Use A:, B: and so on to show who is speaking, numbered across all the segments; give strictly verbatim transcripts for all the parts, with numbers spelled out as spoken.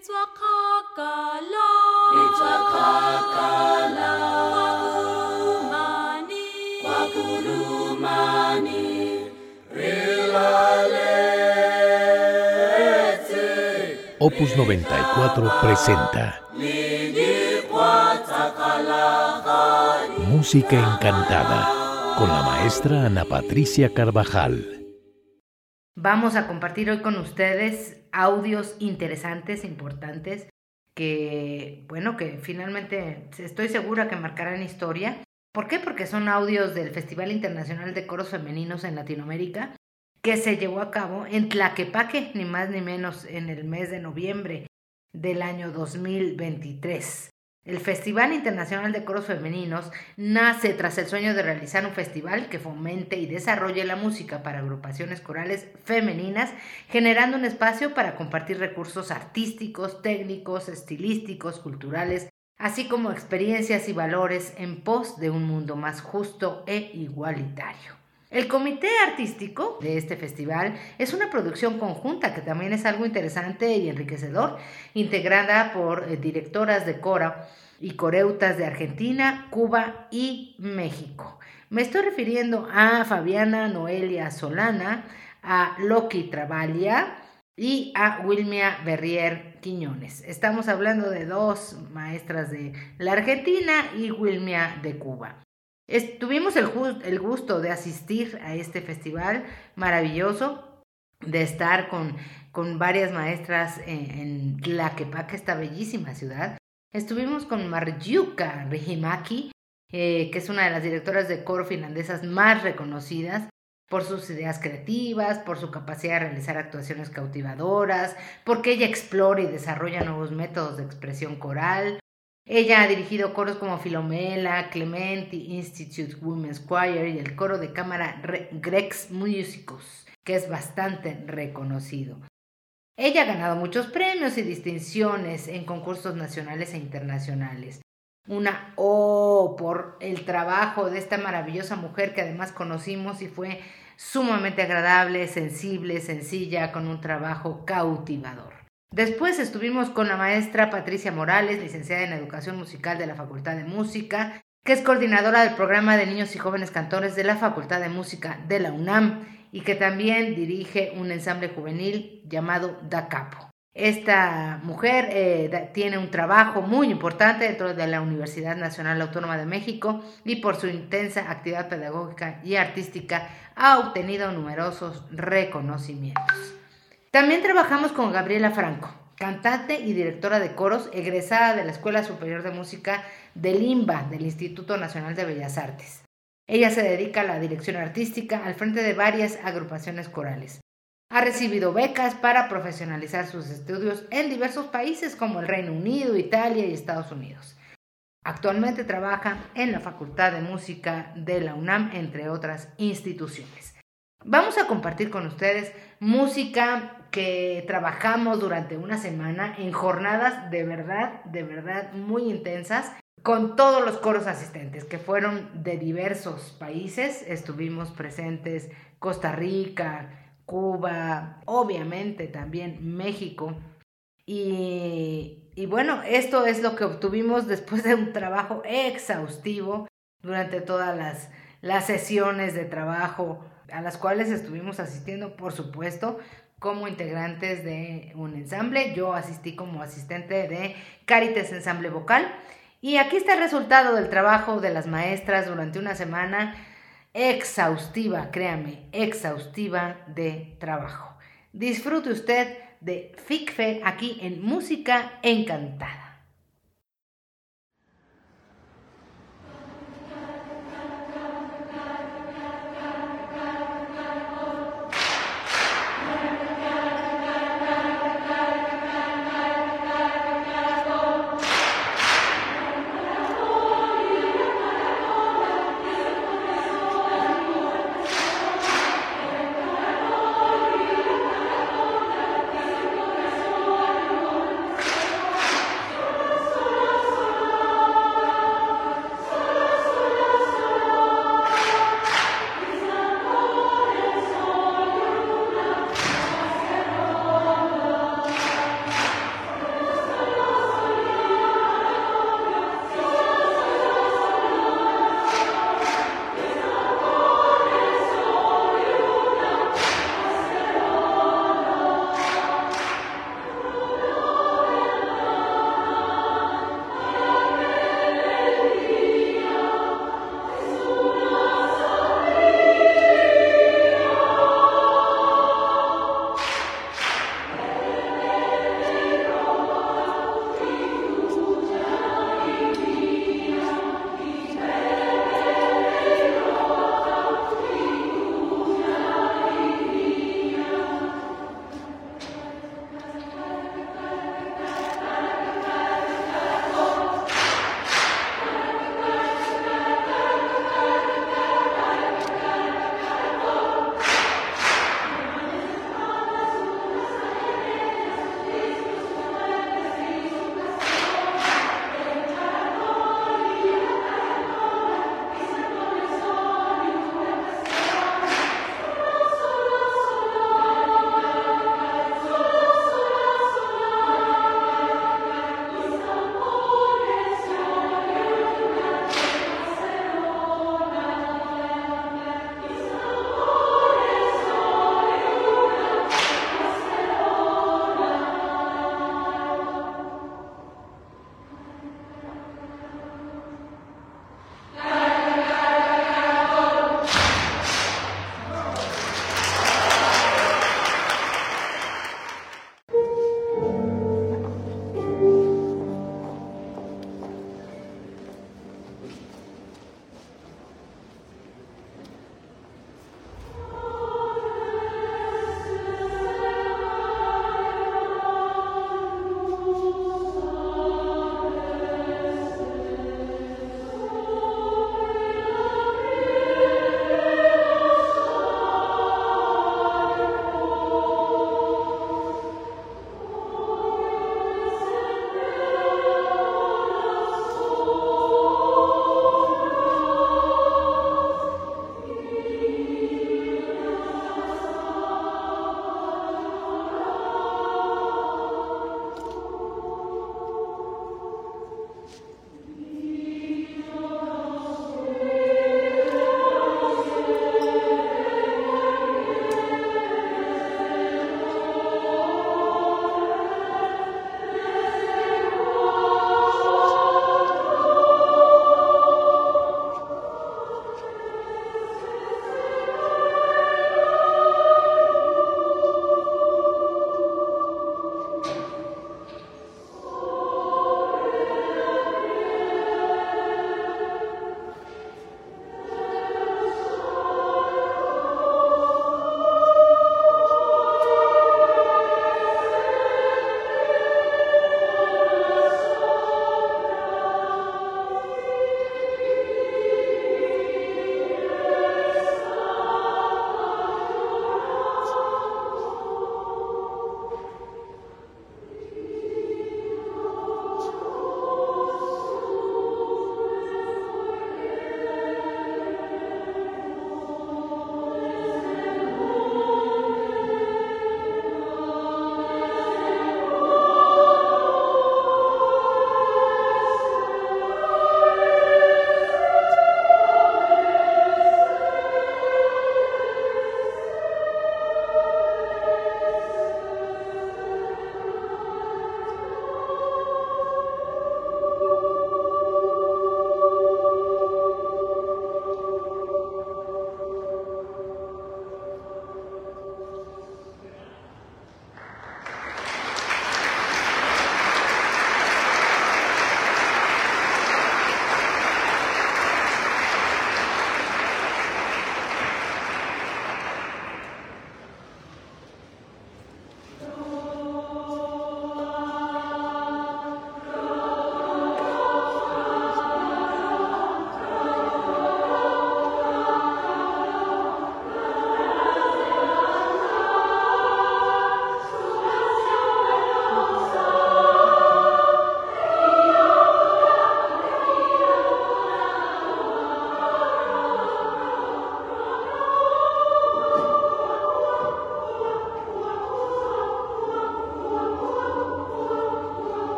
A: Itswakakala,
B: Itswakakala,
A: Wakurumani,
B: Wakurumani, Rilaletse.
C: Opus noventa y cuatro presenta Música Encantada con la maestra Ana Patricia Carvajal.
D: Vamos a compartir hoy con ustedes audios interesantes, importantes, que, bueno, que finalmente estoy segura que marcarán historia. ¿Por qué? Porque son audios del Festival Internacional de Coros Femeninos en Latinoamérica, que se llevó a cabo en Tlaquepaque, ni más ni menos, en el mes de noviembre del año dos mil veintitrés. El Festival Internacional de Coros Femeninos nace tras el sueño de realizar un festival que fomente y desarrolle la música para agrupaciones corales femeninas, generando un espacio para compartir recursos artísticos, técnicos, estilísticos, culturales, así como experiencias y valores en pos de un mundo más justo e igualitario. El comité artístico de este festival es una producción conjunta que también es algo interesante y enriquecedor, integrada por eh, directoras de coro y coreutas de Argentina, Cuba y México. Me estoy refiriendo a Fabiana Noelia Solana, a Loki Travaglia y a Wilmia Berrier Quiñones. Estamos hablando de dos maestras de la Argentina y Wilmia de Cuba. Tuvimos el, el gusto de asistir a este festival maravilloso, de estar con, con varias maestras en, en Tlaquepaque, esta bellísima ciudad. Estuvimos con Marjuka Rihimaki, eh, que es una de las directoras de coro finlandesas más reconocidas por sus ideas creativas, por su capacidad de realizar actuaciones cautivadoras, porque ella explora y desarrolla nuevos métodos de expresión coral. Ella ha dirigido coros como Filomela, Clementi Institute Women's Choir y el coro de cámara Grex Musicus, que es bastante reconocido. Ella ha ganado muchos premios y distinciones en concursos nacionales e internacionales. Una O por el trabajo de esta maravillosa mujer que además conocimos y fue sumamente agradable, sensible, sencilla, con un trabajo cautivador. Después estuvimos con la maestra Patricia Morales, licenciada en Educación Musical de la Facultad de Música, que es coordinadora del programa de niños y jóvenes cantores de la Facultad de Música de la UNAM y que también dirige un ensamble juvenil llamado Da Capo. Esta mujer eh, da, tiene un trabajo muy importante dentro de la Universidad Nacional Autónoma de México y por su intensa actividad pedagógica y artística ha obtenido numerosos reconocimientos. También trabajamos con Gabriela Franco, cantante y directora de coros, egresada de la Escuela Superior de Música del I N B A, del Instituto Nacional de Bellas Artes. Ella se dedica a la dirección artística al frente de varias agrupaciones corales. Ha recibido becas para profesionalizar sus estudios en diversos países como el Reino Unido, Italia y Estados Unidos. Actualmente trabaja en la Facultad de Música de la UNAM, entre otras instituciones. Vamos a compartir con ustedes música que trabajamos durante una semana en jornadas de verdad, de verdad muy intensas con todos los coros asistentes que fueron de diversos países. Estuvimos presentes Costa Rica, Cuba, obviamente también México. Y, y bueno, esto es lo que obtuvimos después de un trabajo exhaustivo durante todas las, las sesiones de trabajo a las cuales estuvimos asistiendo, por supuesto, como integrantes de un ensamble. Yo asistí como asistente de Cáritas Ensamble Vocal. Y aquí está el resultado del trabajo de las maestras durante una semana exhaustiva, créame, exhaustiva de trabajo. Disfrute usted de FICFE aquí en Música Encantada.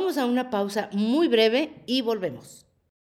D: Vamos a una pausa muy breve y volvemos.